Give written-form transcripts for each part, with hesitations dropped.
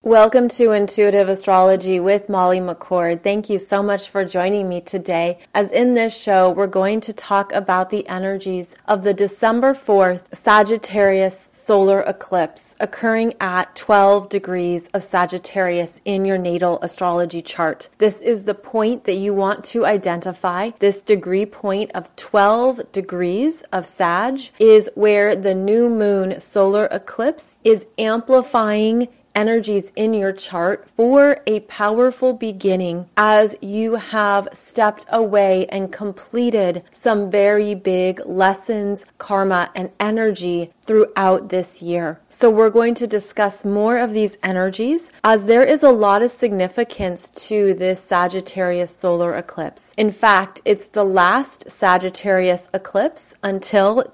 Welcome to Intuitive Astrology with Molly McCord. Thank you so much for joining me today. As in this show, we're going to talk about the energies of the December 4th Sagittarius solar eclipse occurring at 12 degrees of Sagittarius in your natal astrology chart. This is the point that you want to identify. This degree point of 12 degrees of Sag is where the new moon solar eclipse is amplifying energies in your chart for a powerful beginning as you have stepped away and completed some very big lessons, karma, and energy throughout this year. So we're going to discuss more of these energies as there is a lot of significance to this Sagittarius solar eclipse. In fact, it's the last Sagittarius eclipse until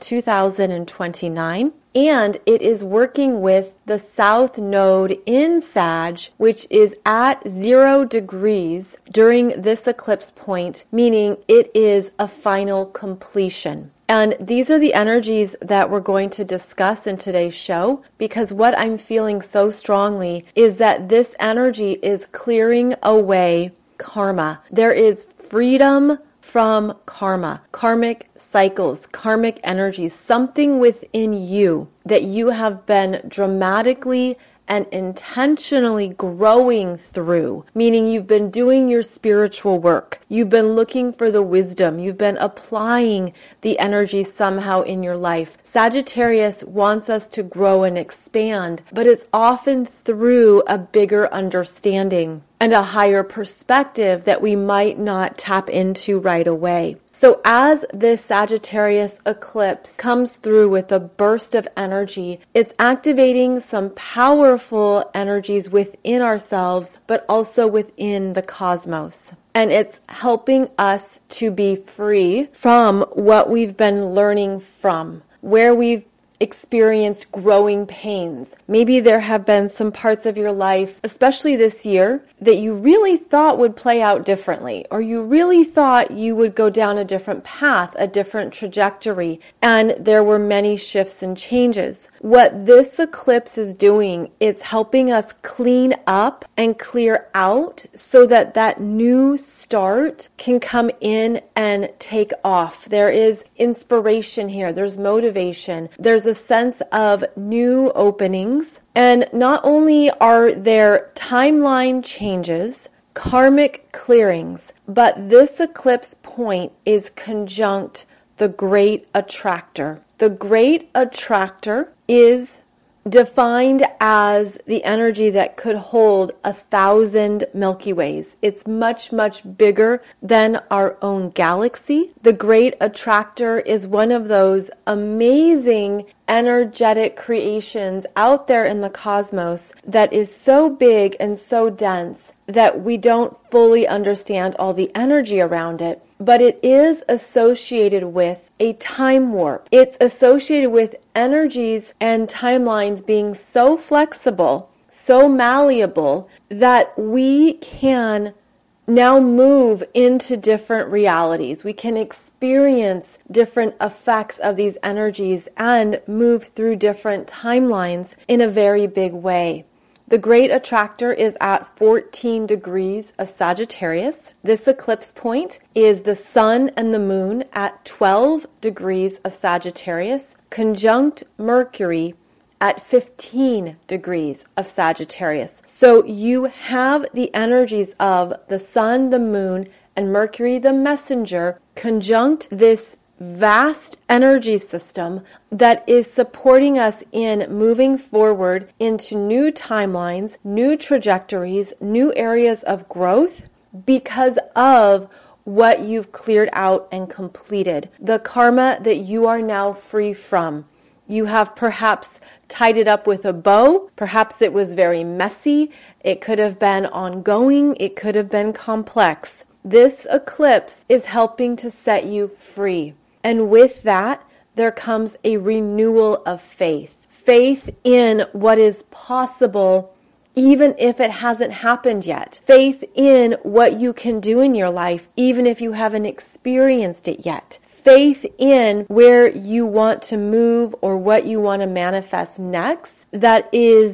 2029. And it is working with the South Node in Sag, which is at 0 degrees during this eclipse point, meaning it is a final completion. And these are the energies that we're going to discuss in today's show, because what I'm feeling so strongly is that this energy is clearing away karma. There is freedom from karma, karmic cycles, karmic energies, something within you that you have been dramatically and intentionally growing through, meaning you've been doing your spiritual work. You've been looking for the wisdom. You've been applying the energy somehow in your life. Sagittarius wants us to grow and expand, but it's often through a bigger understanding and a higher perspective that we might not tap into right away. So as this Sagittarius eclipse comes through with a burst of energy, it's activating some powerful energies within ourselves, but also within the cosmos. And it's helping us to be free from what we've been learning from, where we've experienced growing pains. Maybe there have been some parts of your life, especially this year, that you really thought would play out differently, or you really thought you would go down a different path, a different trajectory, and there were many shifts and changes. What this eclipse is doing, it's helping us clean up and clear out so that that new start can come in and take off. There is inspiration here, there's motivation, there's a sense of new openings. And not only are there timeline changes, karmic clearings, but this eclipse point is conjunct the Great Attractor. The Great Attractor is defined as the energy that could hold 1,000 Milky Ways. It's much, much bigger than our own galaxy. The Great Attractor is one of those amazing energetic creations out there in the cosmos that is so big and so dense that we don't fully understand all the energy around it. But it is associated with a time warp. It's associated with energies and timelines being so flexible, so malleable, that we can now move into different realities. We can experience different effects of these energies and move through different timelines in a very big way. The Great Attractor is at 14 degrees of Sagittarius. This eclipse point is the Sun and the Moon at 12 degrees of Sagittarius, conjunct Mercury at 15 degrees of Sagittarius. So you have the energies of the Sun, the Moon, and Mercury, the messenger, conjunct this vast energy system that is supporting us in moving forward into new timelines, new trajectories, new areas of growth because of what you've cleared out and completed, the karma that you are now free from. You have perhaps tied it up with a bow. Perhaps it was very messy. It could have been ongoing. It could have been complex. This eclipse is helping to set you free. And with that, there comes a renewal of faith. Faith in what is possible, even if it hasn't happened yet. Faith in what you can do in your life, even if you haven't experienced it yet. Faith in where you want to move or what you want to manifest next that is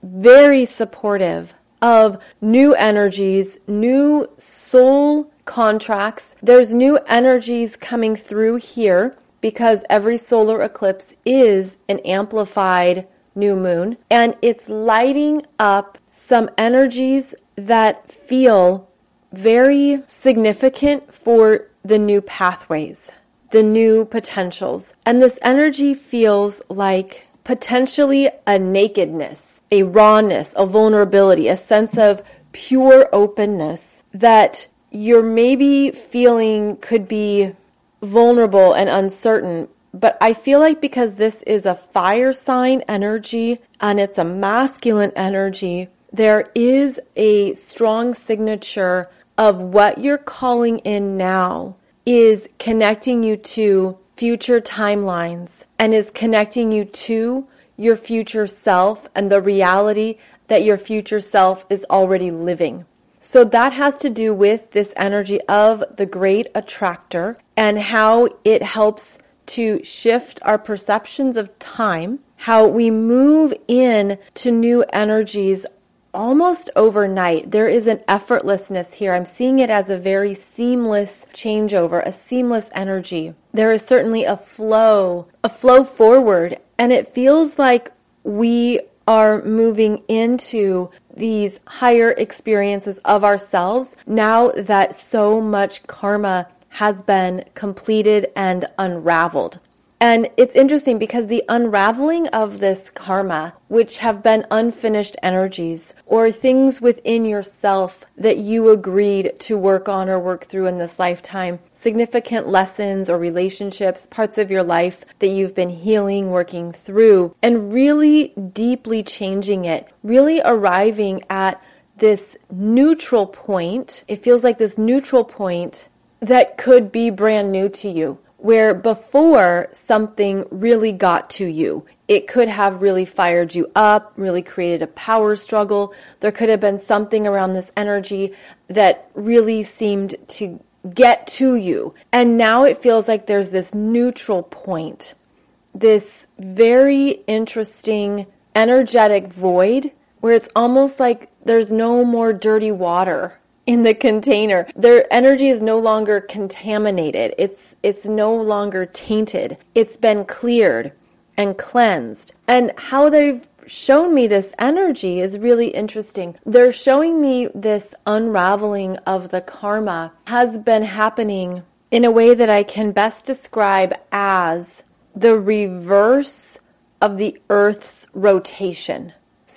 very supportive of new energies, new soul contracts. There's new energies coming through here because every solar eclipse is an amplified new moon, and it's lighting up some energies that feel very significant for the new pathways, the new potentials. And this energy feels like potentially a nakedness, a rawness, a vulnerability, a sense of pure openness that you're maybe feeling could be vulnerable and uncertain. But I feel like because this is a fire sign energy and it's a masculine energy, there is a strong signature of what you're calling in now is connecting you to future timelines and is connecting you to your future self and the reality that your future self is already living. So that has to do with this energy of the great attractor and how it helps to shift our perceptions of time, how we move in to new energies almost overnight. There is an effortlessness here. I'm seeing it as a very seamless changeover, a seamless energy. There is certainly a flow forward, and it feels like we are moving into these higher experiences of ourselves now that so much karma has been completed and unraveled. And it's interesting because the unraveling of this karma, which have been unfinished energies or things within yourself that you agreed to work on or work through in this lifetime, significant lessons or relationships, parts of your life that you've been healing, working through, and really deeply changing it, really arriving at this neutral point. It feels like this neutral point that could be brand new to you, where before something really got to you. It could have really fired you up, really created a power struggle. There could have been something around this energy that really seemed to get to you. And now it feels like there's this neutral point, this very interesting energetic void where it's almost like there's no more dirty water in the container. Their energy is no longer contaminated. It's no longer tainted. It's been cleared and cleansed. And how they've shown me this energy is really interesting. They're showing me this unraveling of the karma has been happening in a way that I can best describe as the reverse of the Earth's rotation.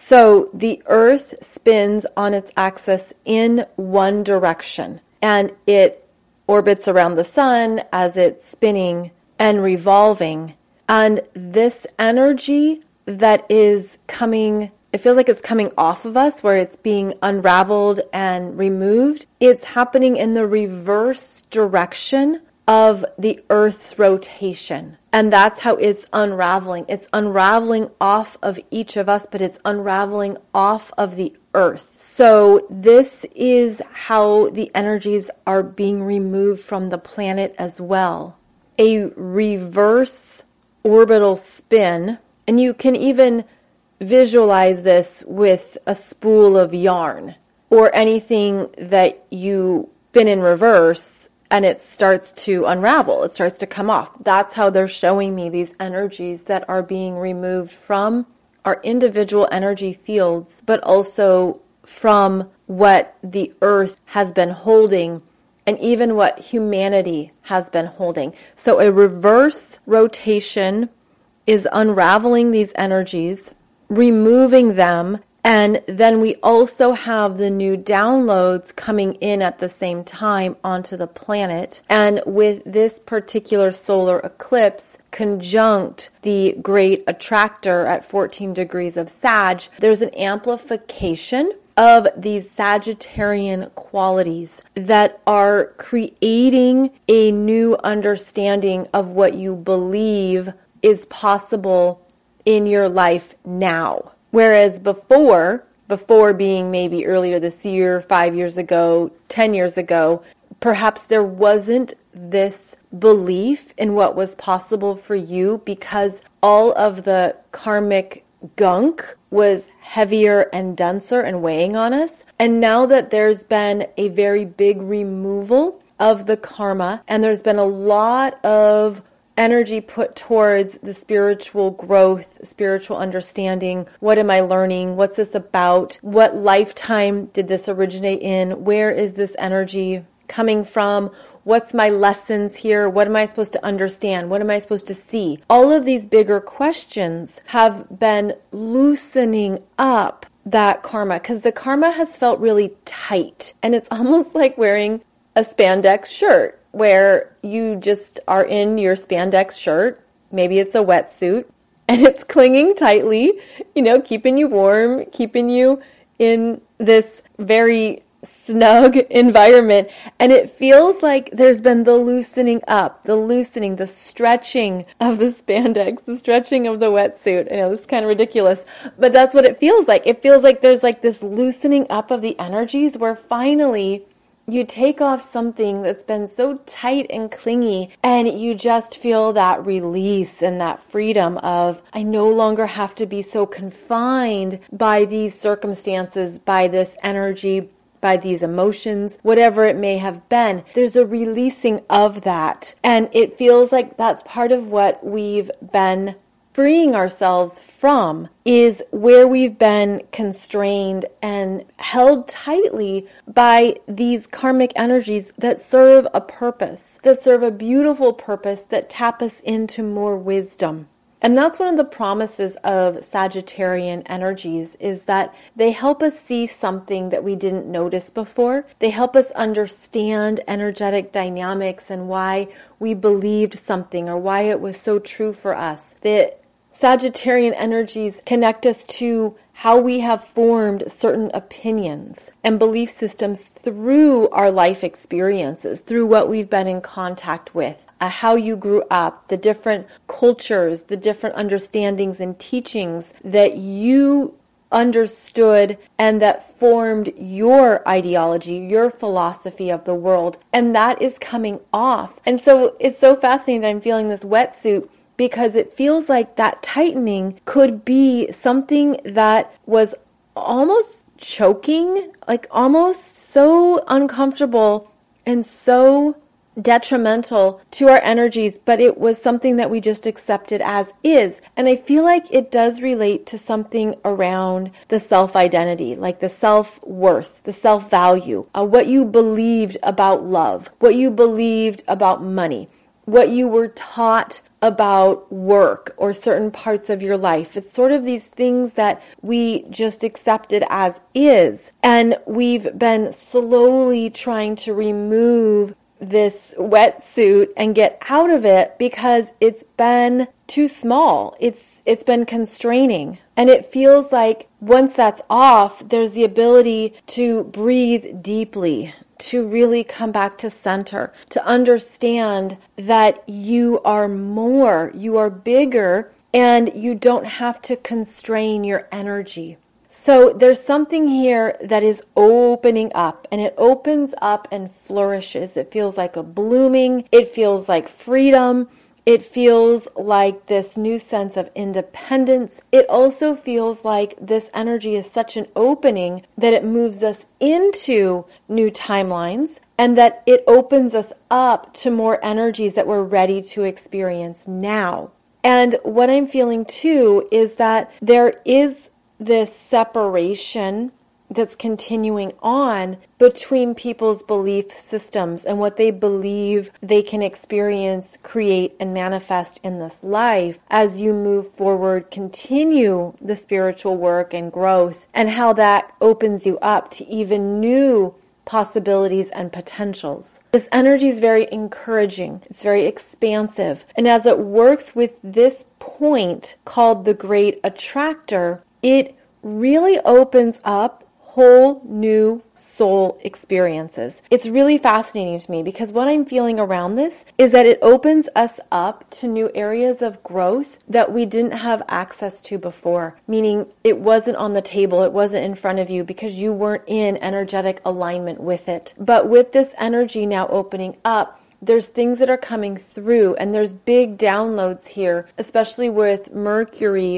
So the Earth spins on its axis in one direction, and it orbits around the sun as it's spinning and revolving. And this energy that is coming, it feels like it's coming off of us, where it's being unraveled and removed. It's happening in the reverse direction of the Earth's rotation. And that's how it's unraveling. It's unraveling off of each of us, but it's unraveling off of the Earth. So this is how the energies are being removed from the planet as well. A reverse orbital spin, and you can even visualize this with a spool of yarn or anything that you spin in reverse, and it starts to unravel. It starts to come off. That's how they're showing me these energies that are being removed from our individual energy fields, but also from what the Earth has been holding and even what humanity has been holding. So a reverse rotation is unraveling these energies, removing them, and then we also have the new downloads coming in at the same time onto the planet. And with this particular solar eclipse conjunct the great attractor at 14 degrees of Sag, there's an amplification of these Sagittarian qualities that are creating a new understanding of what you believe is possible in your life now. Whereas before being maybe earlier this year, 5 years ago, 10 years ago, perhaps there wasn't this belief in what was possible for you because all of the karmic gunk was heavier and denser and weighing on us. And now that there's been a very big removal of the karma, and there's been a lot of energy put towards the spiritual growth, spiritual understanding. What am I learning? What's this about? What lifetime did this originate in? Where is this energy coming from? What's my lessons here? What am I supposed to understand? What am I supposed to see? All of these bigger questions have been loosening up that karma, because the karma has felt really tight. And it's almost like wearing a spandex shirt, where you just are in your spandex shirt. Maybe it's a wetsuit, and it's clinging tightly, keeping you warm, keeping you in this very snug environment. And it feels like there's been the loosening up, the stretching of the spandex, the stretching of the wetsuit. I know this is kind of ridiculous, but that's what it feels like. It feels like there's like this loosening up of the energies, where finally you take off something that's been so tight and clingy, and you just feel that release and that freedom of, I no longer have to be so confined by these circumstances, by this energy, by these emotions, whatever it may have been. There's a releasing of that. And it feels like that's part of what we've been freeing ourselves from, is where we've been constrained and held tightly by these karmic energies that serve a purpose, that serve a beautiful purpose, that tap us into more wisdom. And that's one of the promises of Sagittarian energies, is that they help us see something that we didn't notice before. They help us understand energetic dynamics and why we believed something, or why it was so true for us. The Sagittarian energies connect us to how we have formed certain opinions and belief systems through our life experiences, through what we've been in contact with, how you grew up, the different cultures, the different understandings and teachings that you understood and that formed your ideology, your philosophy of the world. And that is coming off. And so it's so fascinating that I'm feeling this wetsuit, because it feels like that tightening could be something that was almost choking, like almost so uncomfortable and so detrimental to our energies, but it was something that we just accepted as is. And I feel like it does relate to something around the self-identity, like the self-worth, the self-value, what you believed about love, what you believed about money, what you were taught about work or certain parts of your life. It's sort of these things that we just accepted as is. And we've been slowly trying to remove this wetsuit and get out of it, because it's been too small. It's been constraining. And it feels like once that's off, there's the ability to breathe deeply, to really come back to center, to understand that you are more, you are bigger, and you don't have to constrain your energy. So there's something here that is opening up, and it opens up and flourishes. It feels like a blooming, it feels like freedom. It feels like this new sense of independence. It also feels like this energy is such an opening that it moves us into new timelines, and that it opens us up to more energies that we're ready to experience now. And what I'm feeling too is that there is this separation that's continuing on between people's belief systems and what they believe they can experience, create, and manifest in this life as you move forward, continue the spiritual work and growth, and how that opens you up to even new possibilities and potentials. This energy is very encouraging. It's very expansive. And as it works with this point called the Great Attractor, it really opens up whole new soul experiences. It's really fascinating to me, because what I'm feeling around this is that it opens us up to new areas of growth that we didn't have access to before, meaning it wasn't on the table, it wasn't in front of you because you weren't in energetic alignment with it. But with this energy now opening up, there's things that are coming through, and there's big downloads here, especially with Mercury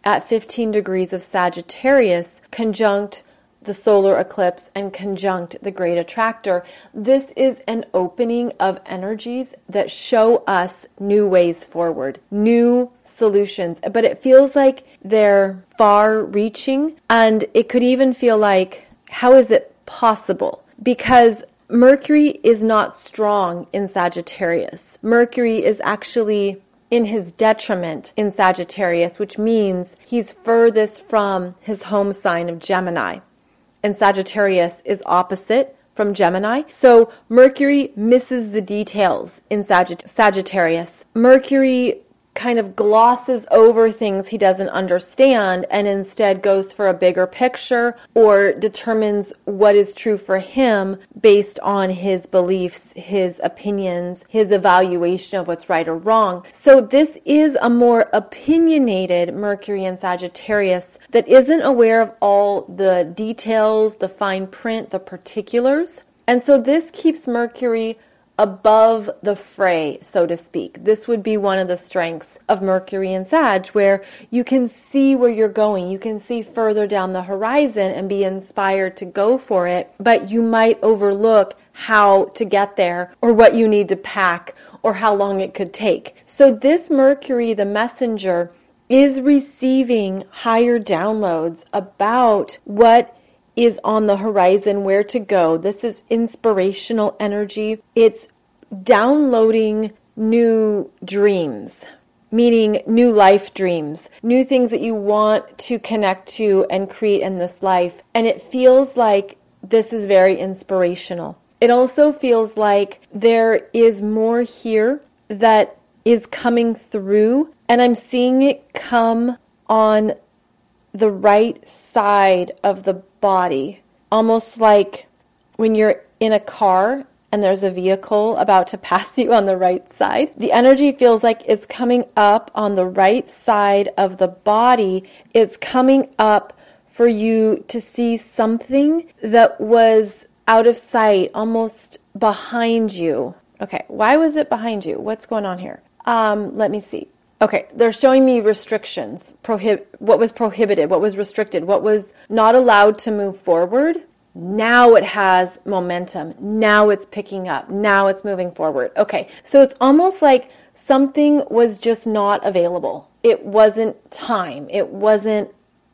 at 15 degrees of Sagittarius, conjunct the solar eclipse and conjunct the great attractor. This is an opening of energies that show us new ways forward, new solutions. But it feels like they're far reaching, and it could even feel like, how is it possible? Because Mercury is not strong in Sagittarius. Mercury is actually in his detriment in Sagittarius, which means he's furthest from his home sign of Gemini. And Sagittarius is opposite from Gemini. So Mercury misses the details in Sagittarius. Mercury kind of glosses over things he doesn't understand and instead goes for a bigger picture or determines what is true for him based on his beliefs, his opinions, his evaluation of what's right or wrong. So this is a more opinionated Mercury in Sagittarius that isn't aware of all the details, the fine print, the particulars. And so this keeps Mercury above the fray, so to speak. This would be one of the strengths of Mercury in Sag, where you can see where you're going. You can see further down the horizon and be inspired to go for it, but you might overlook how to get there or what you need to pack or how long it could take. So this Mercury, the messenger, is receiving higher downloads about what is on the horizon, where to go. This is inspirational energy. It's downloading new dreams, meaning new life dreams, new things that you want to connect to and create in this life. And it feels like this is very inspirational. It also feels like there is more here that is coming through, and I'm seeing it come on the right side of the body, almost like when you're in a car and there's a vehicle about to pass you on the right side. The energy feels like it's coming up on the right side of the body. It's coming up for you to see something that was out of sight, almost behind you. Okay, why was it behind you? What's going on here? Let me see. Okay, they're showing me restrictions, what was prohibited, what was restricted, what was not allowed to move forward. Now it has momentum. Now it's picking up. Now it's moving forward. Okay, so it's almost like something was just not available. It wasn't time. It wasn't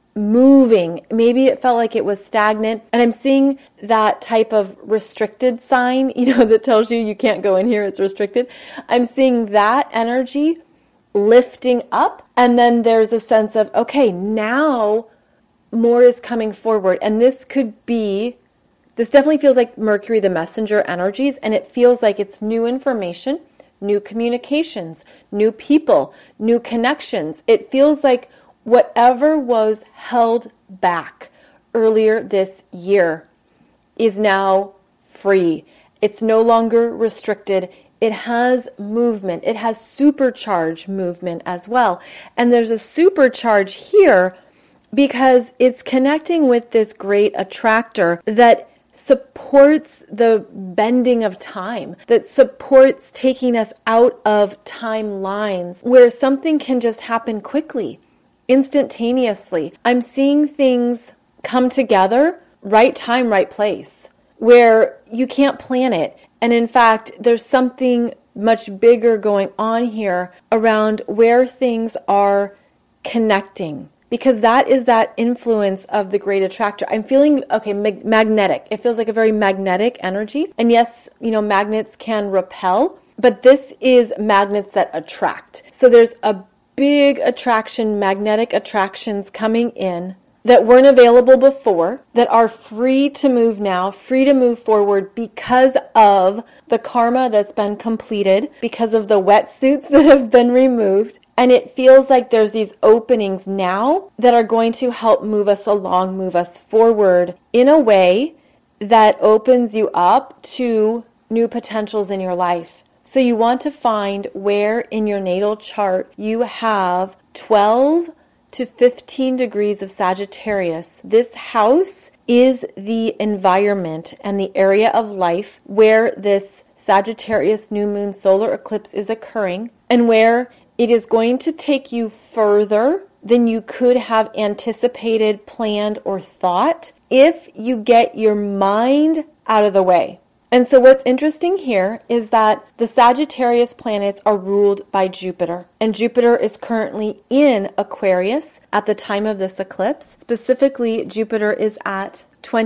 moving. Maybe it felt like it was stagnant. And I'm seeing that type of restricted sign, that tells you can't go in here, it's restricted. I'm seeing that energy lifting up, and then there's a sense of, okay, now more is coming forward. And this definitely feels like Mercury the messenger energies, and it feels like it's new information, new communications, new people, new connections. It feels like whatever was held back earlier this year is now free. It's no longer restricted. It has movement. It has supercharged movement as well. And there's a supercharge here because it's connecting with this great attractor that supports the bending of time, that supports taking us out of timelines where something can just happen quickly, instantaneously. I'm seeing things come together, right time, right place, where you can't plan it. And in fact, there's something much bigger going on here around where things are connecting, because that is that influence of the great attractor. I'm feeling, magnetic. It feels like a very magnetic energy. And yes, magnets can repel, but this is magnets that attract. So there's a big attraction, magnetic attractions coming in that weren't available before, that are free to move now, free to move forward because of the karma that's been completed, because of the wetsuits that have been removed. And it feels like there's these openings now that are going to help move us along, move us forward in a way that opens you up to new potentials in your life. So you want to find where in your natal chart you have 12 to 15 degrees of Sagittarius. This house is the environment and the area of life where this Sagittarius new moon solar eclipse is occurring, and where it is going to take you further than you could have anticipated, planned, or thought if you get your mind out of the way. And so what's interesting here is that the Sagittarius planets are ruled by Jupiter. And Jupiter is currently in Aquarius at the time of this eclipse. Specifically, Jupiter is at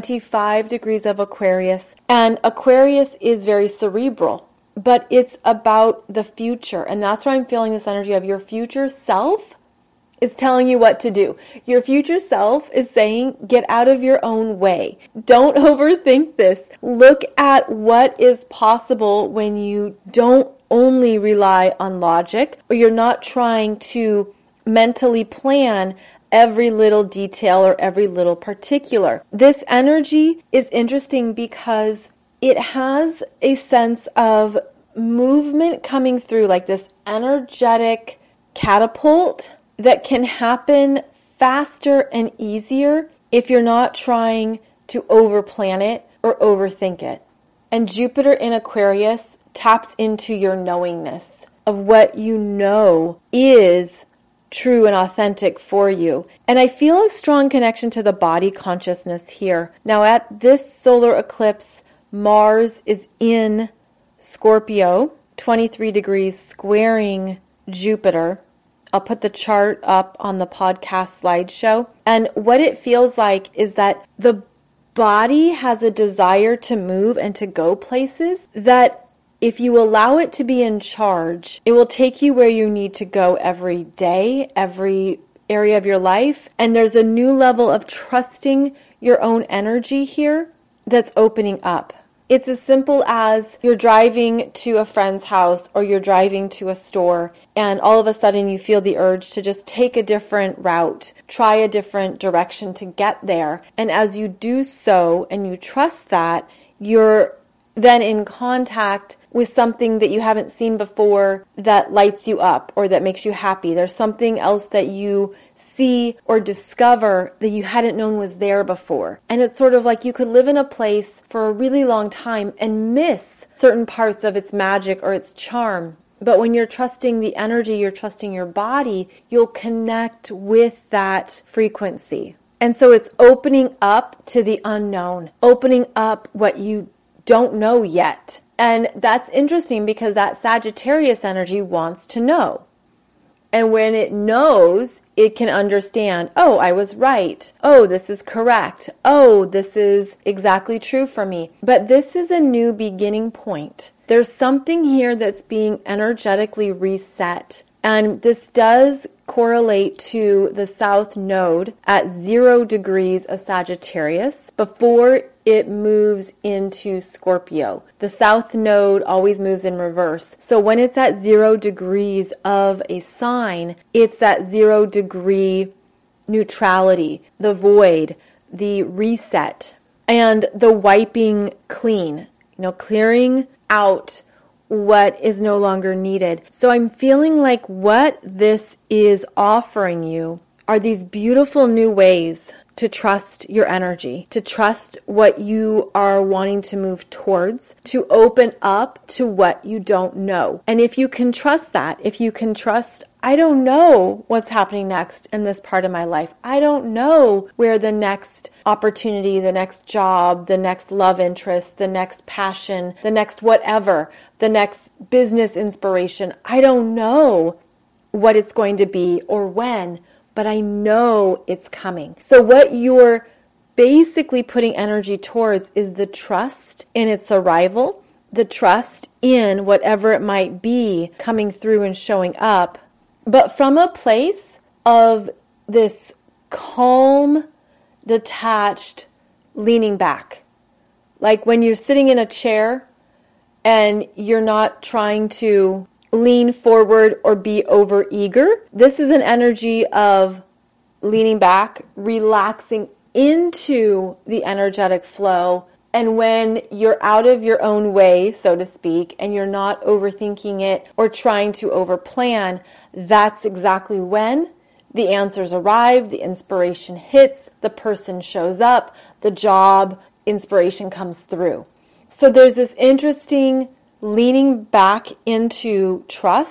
25 degrees of Aquarius. And Aquarius is very cerebral, but it's about the future. And that's where I'm feeling this energy of your future self is telling you what to do. Your future self is saying, get out of your own way. Don't overthink this. Look at what is possible when you don't only rely on logic, or you're not trying to mentally plan every little detail or every little particular. This energy is interesting because it has a sense of movement coming through, like this energetic catapult that can happen faster and easier if you're not trying to overplan it or overthink it. And Jupiter in Aquarius taps into your knowingness of what you know is true and authentic for you. And I feel a strong connection to the body consciousness here. Now at this solar eclipse, Mars is in Scorpio, 23 degrees, squaring Jupiter. I'll put the chart up on the podcast slideshow. And what it feels like is that the body has a desire to move and to go places that if you allow it to be in charge, it will take you where you need to go every day, every area of your life. And there's a new level of trusting your own energy here that's opening up. It's as simple as you're driving to a friend's house or you're driving to a store and all of a sudden you feel the urge to just take a different route, try a different direction to get there. And as you do so and you trust that, you're then in contact with something that you haven't seen before that lights you up or that makes you happy. There's something else that you see or discover that you hadn't known was there before. And it's sort of like you could live in a place for a really long time and miss certain parts of its magic or its charm. But when you're trusting the energy, you're trusting your body, you'll connect with that frequency. And so it's opening up to the unknown, opening up what you don't know yet. And that's interesting because that Sagittarius energy wants to know. And when it knows, it can understand, oh, I was right. Oh, this is correct. Oh, this is exactly true for me. But this is a new beginning point. There's something here that's being energetically reset. And this does correlate to the South Node at 0 degrees of Sagittarius before it moves into Scorpio. The South Node always moves in reverse. So when it's at 0 degrees of a sign, it's that 0 degree neutrality, the void, the reset, and the wiping clean, clearing out what is no longer needed. So I'm feeling like what this is offering you are these beautiful new ways to trust your energy, to trust what you are wanting to move towards, to open up to what you don't know. And if you can trust that, if you can trust, I don't know what's happening next in this part of my life. I don't know where the next opportunity, the next job, the next love interest, the next passion, the next whatever, the next business inspiration. I don't know what it's going to be or when, but I know it's coming. So what you're basically putting energy towards is the trust in its arrival, the trust in whatever it might be coming through and showing up, but from a place of this calm, detached, leaning back. Like when you're sitting in a chair and you're not trying to lean forward or be over eager. This is an energy of leaning back, relaxing into the energetic flow. And when you're out of your own way, so to speak, and you're not overthinking it or trying to overplan, that's exactly when the answers arrive, the inspiration hits, the person shows up, the job, inspiration comes through. So there's this interesting leaning back into trust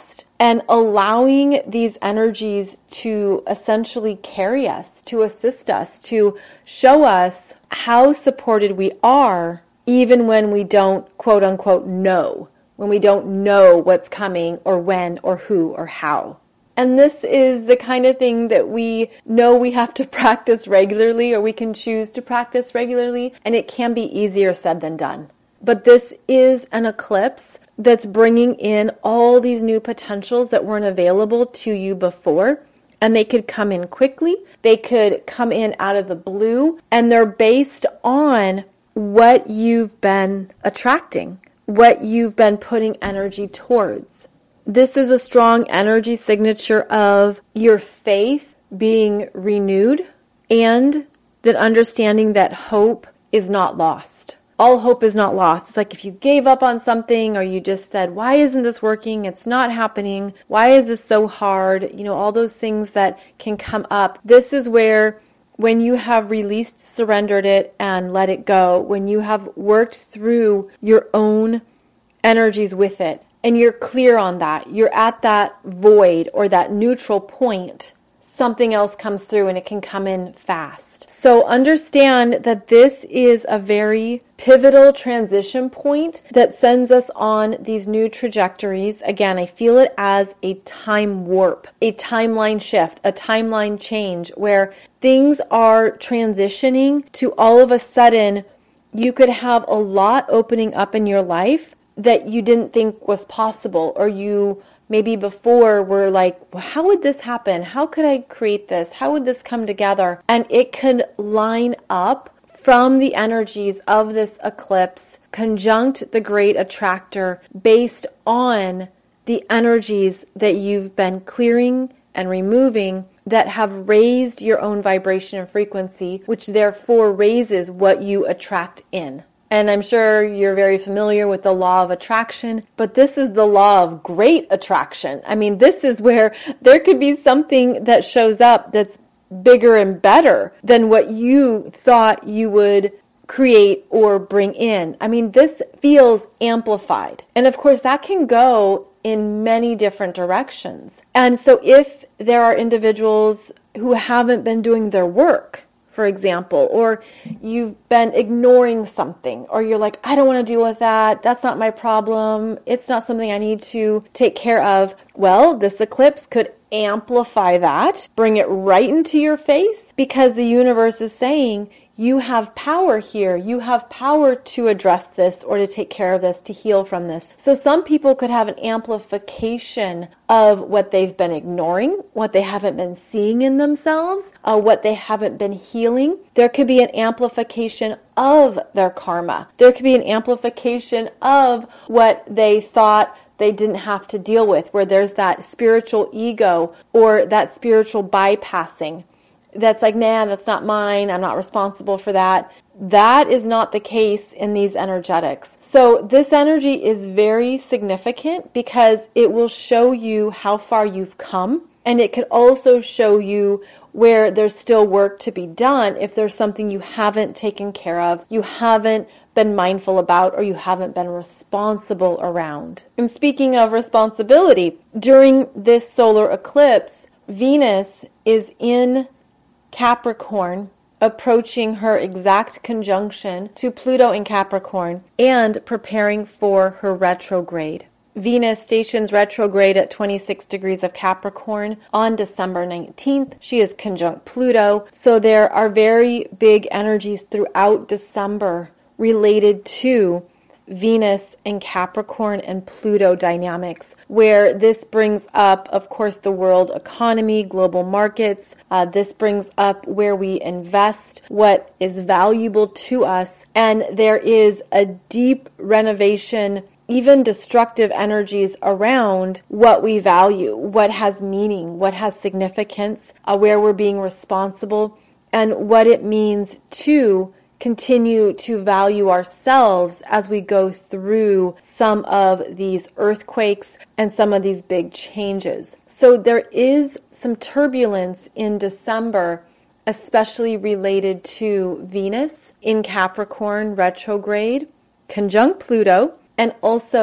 and allowing these energies to essentially carry us, to assist us, to show us how supported we are, even when we don't, quote unquote, know, when we don't know what's coming or when or who or how. And this is the kind of thing that we know we have to practice regularly, or we can choose to practice regularly, and it can be easier said than done. But this is an eclipse that's bringing in all these new potentials that weren't available to you before. And they could come in quickly. They could come in out of the blue. And they're based on what you've been attracting, what you've been putting energy towards. This is a strong energy signature of your faith being renewed and that understanding that hope is not lost. All hope is not lost. It's like if you gave up on something or you just said, why isn't this working? It's not happening. Why is this so hard? You know, all those things that can come up. This is where when you have released, surrendered it, and let it go, when you have worked through your own energies with it, and you're clear on that, you're at that void or that neutral point, something else comes through and it can come in fast. So understand that this is a very pivotal transition point that sends us on these new trajectories. Again, I feel it as a time warp, a timeline shift, a timeline change where things are transitioning to all of a sudden you could have a lot opening up in your life that you didn't think was possible, or you maybe before were like, well, how would this happen? How could I create this? How would this come together? And it could line up from the energies of this eclipse, conjunct the great attractor based on the energies that you've been clearing and removing that have raised your own vibration and frequency, which therefore raises what you attract in. And I'm sure you're very familiar with the law of attraction, but this is the law of great attraction. I mean, this is where there could be something that shows up that's bigger and better than what you thought you would create or bring in. I mean, this feels amplified. And of course, that can go in many different directions. And so if there are individuals who haven't been doing their work, for example, or you've been ignoring something, or you're like, I don't want to deal with that. That's not my problem. It's not something I need to take care of. Well, this eclipse could amplify that, bring it right into your face, because the universe is saying, you have power here. You have power to address this or to take care of this, to heal from this. So some people could have an amplification of what they've been ignoring, what they haven't been seeing in themselves, what they haven't been healing. There could be an amplification of their karma. There could be an amplification of what they thought they didn't have to deal with, where there's that spiritual ego or that spiritual bypassing. That's like, nah, that's not mine. I'm not responsible for that. That is not the case in these energetics. So this energy is very significant because it will show you how far you've come. And it could also show you where there's still work to be done if there's something you haven't taken care of, you haven't been mindful about, or you haven't been responsible around. And speaking of responsibility, during this solar eclipse, Venus is in Capricorn, approaching her exact conjunction to Pluto in Capricorn and preparing for her retrograde. Venus stations retrograde at 26 degrees of Capricorn on December 19th. She is conjunct Pluto. So there are very big energies throughout December related to Venus and Capricorn and Pluto dynamics, where this brings up, of course, the world economy, global markets. This brings up where we invest, what is valuable to us. And there is a deep renovation, even destructive energies around what we value, what has meaning, what has significance, where we're being responsible, and what it means to continue to value ourselves as we go through some of these earthquakes and some of these big changes. So there is some turbulence in December, especially related to Venus in Capricorn retrograde, conjunct Pluto, and also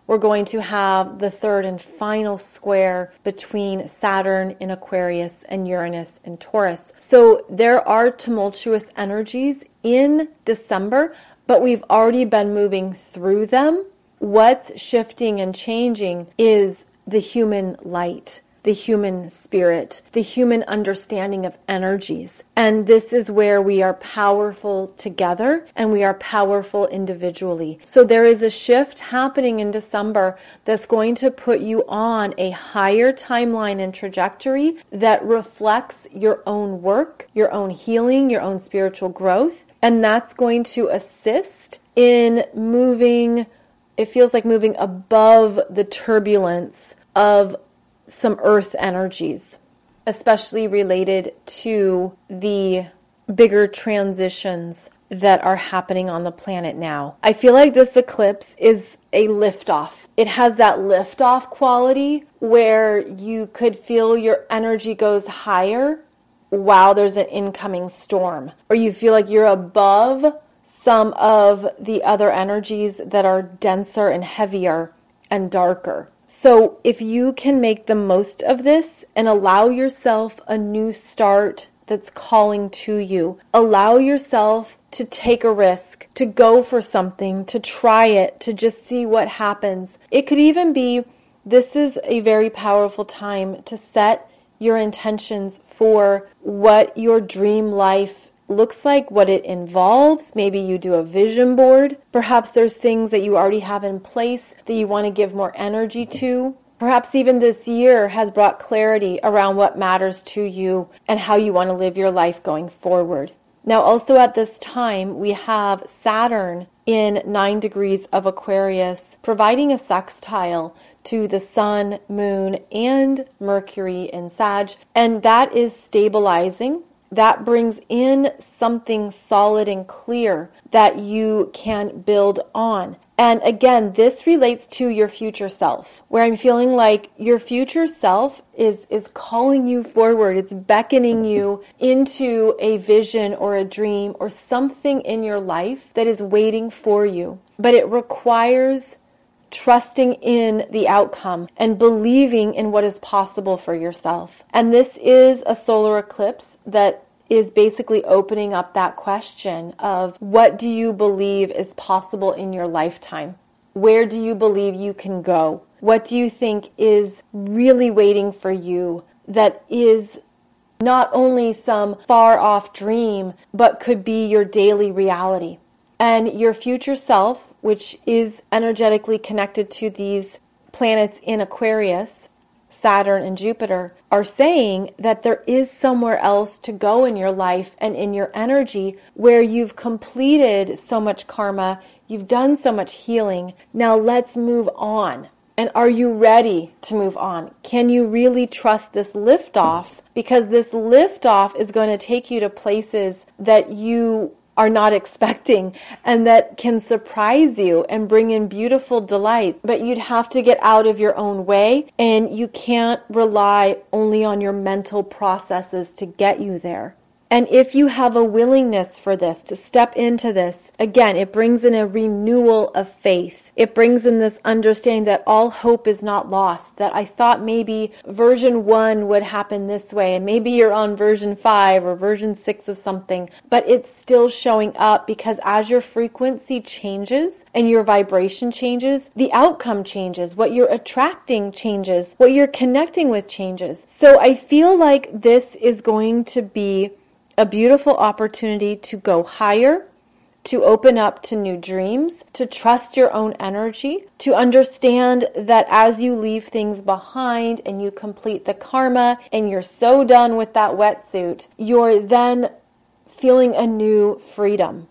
we're going to have the third and final square between Saturn in Aquarius and Uranus in Taurus. So there are tumultuous energies in December, but we've already been moving through them. What's shifting and changing is the human light, the human spirit, the human understanding of energies. And this is where we are powerful together and we are powerful individually. So there is a shift happening in December that's going to put you on a higher timeline and trajectory that reflects your own work, your own healing, your own spiritual growth. And that's going to assist in moving, it feels like moving above the turbulence of some earth energies, especially related to the bigger transitions that are happening on the planet now. I feel like this eclipse is a liftoff. It has that liftoff quality where you could feel your energy goes higher while there's an incoming storm, or you feel like you're above some of the other energies that are denser and heavier and darker. So if you can make the most of this and allow yourself a new start that's calling to you, allow yourself to take a risk, to go for something, to try it, to just see what happens. It could even be, this is a very powerful time to set your intentions for what your dream life looks like, what it involves. Maybe you do a vision board. Perhaps there's things that you already have in place that you want to give more energy to. Perhaps even this year has brought clarity around what matters to you and how you want to live your life going forward. Now, also at this time, we have Saturn in 9 degrees of Aquarius, providing a sextile to the Sun, Moon, and Mercury in Sag. And that is stabilizing. That brings in something solid and clear that you can build on. And again, this relates to your future self, where I'm feeling like your future self is calling you forward. It's beckoning you into a vision or a dream or something in your life that is waiting for you. But it requires trusting in the outcome and believing in what is possible for yourself. And this is a solar eclipse that is basically opening up that question of, what do you believe is possible in your lifetime? Where do you believe you can go? What do you think is really waiting for you that is not only some far off dream, but could be your daily reality? And your future self, which is energetically connected to these planets in Aquarius, Saturn and Jupiter, are saying that there is somewhere else to go in your life and in your energy where you've completed so much karma, you've done so much healing. Now let's move on. And are you ready to move on? Can you really trust this liftoff? Because this liftoff is going to take you to places that you are not expecting and that can surprise you and bring in beautiful delight. But you'd have to get out of your own way, and you can't rely only on your mental processes to get you there. And if you have a willingness for this, to step into this, again, it brings in a renewal of faith. It brings in this understanding that all hope is not lost, that I thought maybe version 1 would happen this way, and maybe you're on version 5 or version 6 of something, but it's still showing up, because as your frequency changes and your vibration changes, the outcome changes, what you're attracting changes, what you're connecting with changes. So I feel like this is going to be a beautiful opportunity to go higher, to open up to new dreams, to trust your own energy, to understand that as you leave things behind and you complete the karma and you're so done with that wetsuit, you're then feeling a new freedom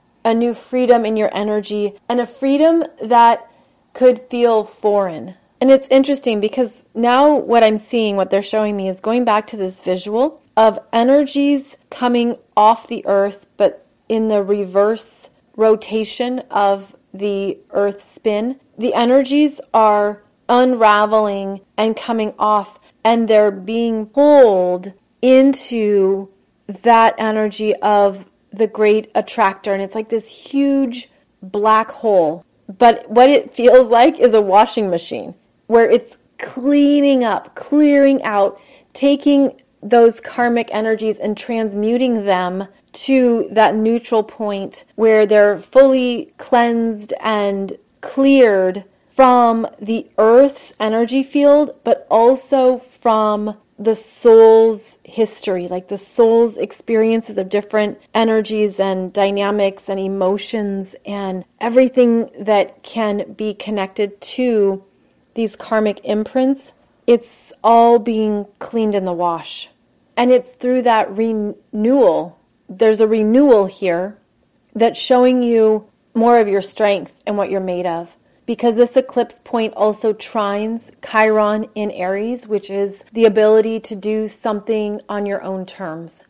in your energy, and a freedom that could feel foreign. And it's interesting because now what I'm seeing, what they're showing me, is going back to this visual of energies coming off the earth, but in the reverse rotation of the earth's spin. The energies are unraveling and coming off, and they're being pulled into that energy of the great attractor. And it's like this huge black hole But what it feels like is a washing machine where it's cleaning up, clearing out, taking those karmic energies and transmuting them to that neutral point where they're fully cleansed and cleared from the earth's energy field, but also from the soul's history, like the soul's experiences of different energies and dynamics and emotions and everything that can be connected to these karmic imprints. It's all being cleaned in the wash. And it's through that renewal. There's a renewal here that's showing you more of your strength and what you're made of. Because this eclipse point also trines Chiron in Aries, which is the ability to do something on your own terms.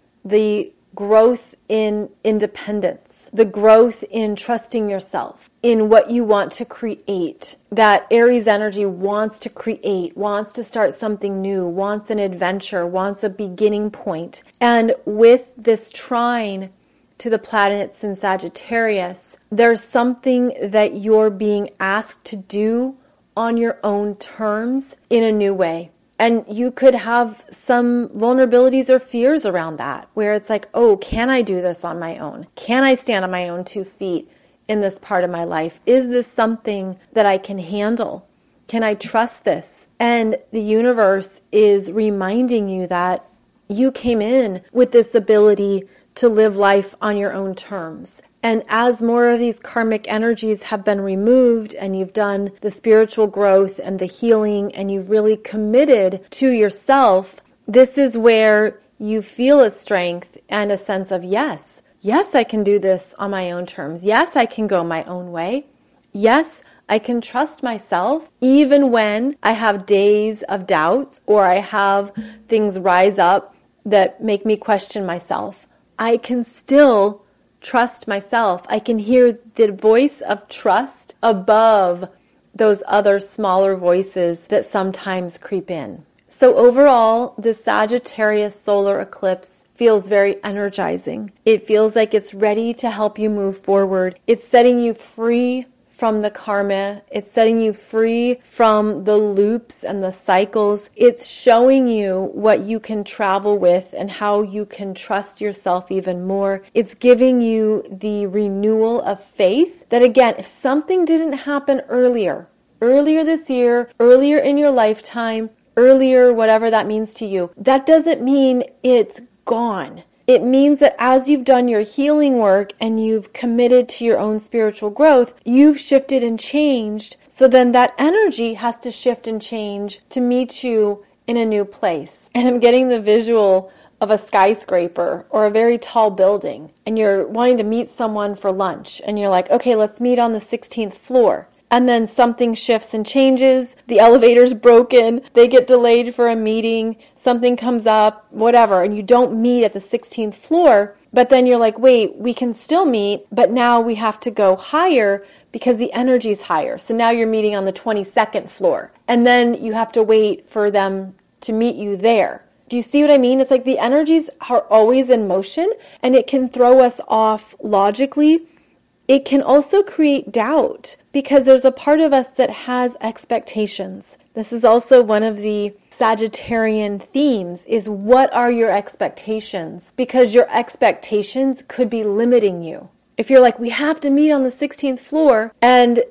The growth in independence, the growth in trusting yourself, in what you want to create. That Aries energy wants to create, wants to start something new, wants an adventure, wants a beginning point. And with this trine to the planets in Sagittarius, there's something that you're being asked to do on your own terms in a new way. And you could have some vulnerabilities or fears around that, where it's like, oh, can I do this on my own? Can I stand on my own 2 feet in this part of my life? Is this something that I can handle? Can I trust this? And the universe is reminding you that you came in with this ability to live life on your own terms. And as more of these karmic energies have been removed and you've done the spiritual growth and the healing and you've really committed to yourself, this is where you feel a strength and a sense of, yes, I can do this on my own terms. Yes, I can go my own way. Yes, I can trust myself even when I have days of doubts or I have things rise up that make me question myself. I can still trust myself. I can hear the voice of trust above those other smaller voices that sometimes creep in. So overall, the Sagittarius solar eclipse feels very energizing. It feels like it's ready to help you move forward. It's setting you free from the karma. It's setting you free from the loops and the cycles. It's showing you what you can travel with and how you can trust yourself even more. It's giving you the renewal of faith that, again, if something didn't happen earlier this year, earlier in your lifetime, earlier, whatever that means to you, that doesn't mean it's gone. It means that as you've done your healing work and you've committed to your own spiritual growth, you've shifted and changed. So then that energy has to shift and change to meet you in a new place. And I'm getting the visual of a skyscraper or a very tall building, and you're wanting to meet someone for lunch. And you're like, okay, let's meet on the 16th floor. And then something shifts and changes. The elevator's broken. They get delayed for a meeting. Something comes up, whatever. And you don't meet at the 16th floor. But then you're like, wait, we can still meet. But now we have to go higher because the energy's higher. So now you're meeting on the 22nd floor. And then you have to wait for them to meet you there. Do you see what I mean? It's like the energies are always in motion and it can throw us off logically. It can also create doubt because there's a part of us that has expectations. This is also one of the Sagittarian themes is what are your expectations? Because your expectations could be limiting you. If you're like, we have to meet on the 16th floor and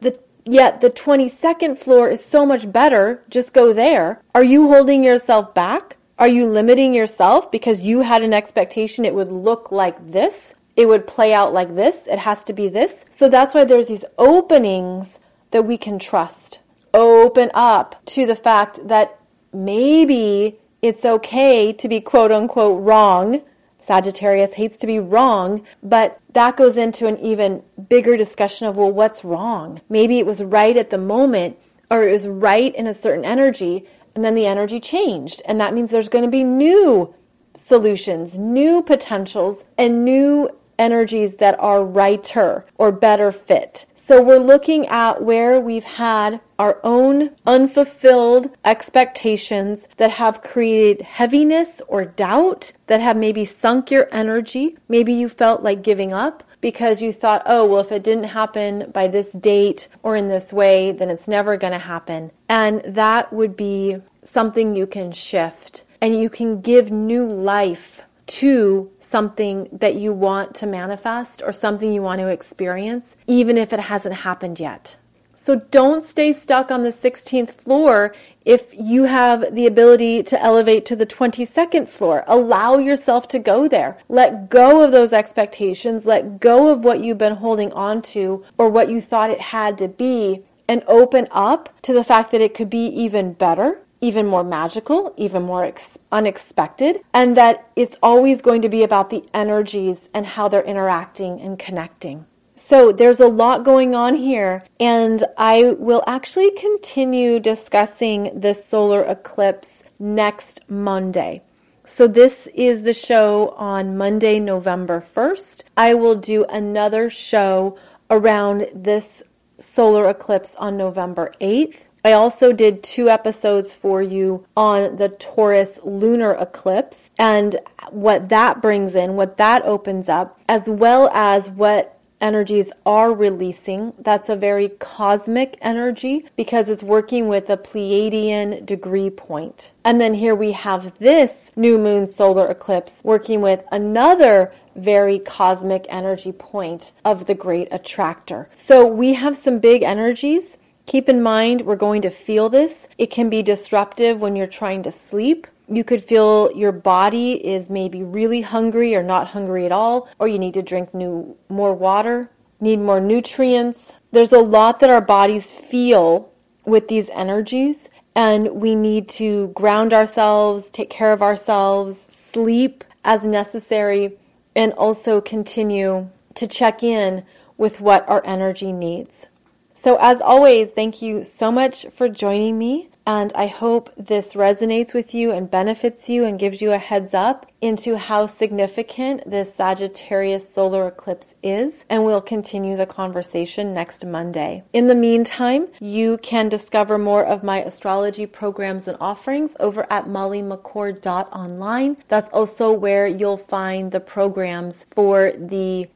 yet the 22nd floor is so much better, just go there. Are you holding yourself back? Are you limiting yourself because you had an expectation it would look like this? It would play out like this. It has to be this. So that's why there's these openings that we can trust. Open up to the fact that maybe it's okay to be quote unquote wrong. Sagittarius hates to be wrong, but that goes into an even bigger discussion of, well, what's wrong? Maybe it was right at the moment, or it was right in a certain energy, and then the energy changed. And that means there's going to be new solutions, new potentials, and new energies that are righter or better fit. So we're looking at where we've had our own unfulfilled expectations that have created heaviness or doubt, that have maybe sunk your energy. Maybe you felt like giving up. because you thought, oh, well, if it didn't happen by this date or in this way, then it's never going to happen. And that would be something you can shift, and you can give new life to something that you want to manifest or something you want to experience, even if it hasn't happened yet. So don't stay stuck on the 16th floor if you have the ability to elevate to the 22nd floor. Allow yourself to go there. Let go of those expectations. Let go of what you've been holding on to or what you thought it had to be, and open up to the fact that it could be even better, even more magical, even more unexpected, and that it's always going to be about the energies and how they're interacting and connecting. So there's a lot going on here, and I will actually continue discussing this solar eclipse next Monday. So this is the show on Monday, November 1st. I will do another show around this solar eclipse on November 8th. I also did 2 episodes for you on the Taurus lunar eclipse and what that brings in, what that opens up, as well as what energies are releasing. That's a very cosmic energy because it's working with a Pleiadian degree point. And then here we have this new moon solar eclipse working with another very cosmic energy point of the Great Attractor. So we have some big energies. Keep in mind, we're going to feel this. It can be disruptive when you're trying to sleep. You could feel your body is maybe really hungry or not hungry at all, or you need to drink more water, need more nutrients. There's a lot that our bodies feel with these energies, and we need to ground ourselves, take care of ourselves, sleep as necessary, and also continue to check in with what our energy needs. So as always, thank you so much for joining me. And I hope this resonates with you and benefits you and gives you a heads up into how significant this Sagittarius solar eclipse is. And we'll continue the conversation next Monday. In the meantime, you can discover more of my astrology programs and offerings over at mollymccord.online. That's also where you'll find the programs for the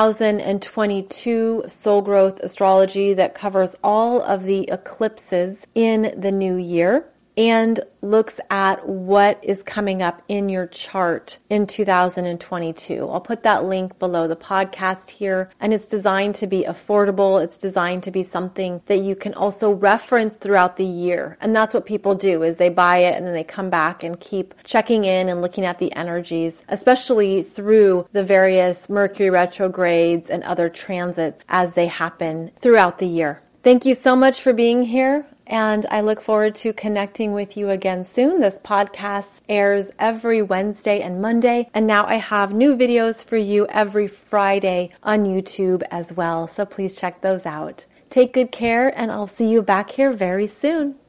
2022 Soul Growth Astrology that covers all of the eclipses in the new year and looks at what is coming up in your chart in 2022. I'll put that link below the podcast here, and it's designed to be affordable. It's designed to be something that you can also reference throughout the year. And that's what people do, is they buy it and then they come back and keep checking in and looking at the energies, especially through the various Mercury retrogrades and other transits as they happen throughout the year. Thank you so much for being here, and I look forward to connecting with you again soon. This podcast airs every Wednesday and Monday, and now I have new videos for you every Friday on YouTube as well, so please check those out. Take good care, and I'll see you back here very soon.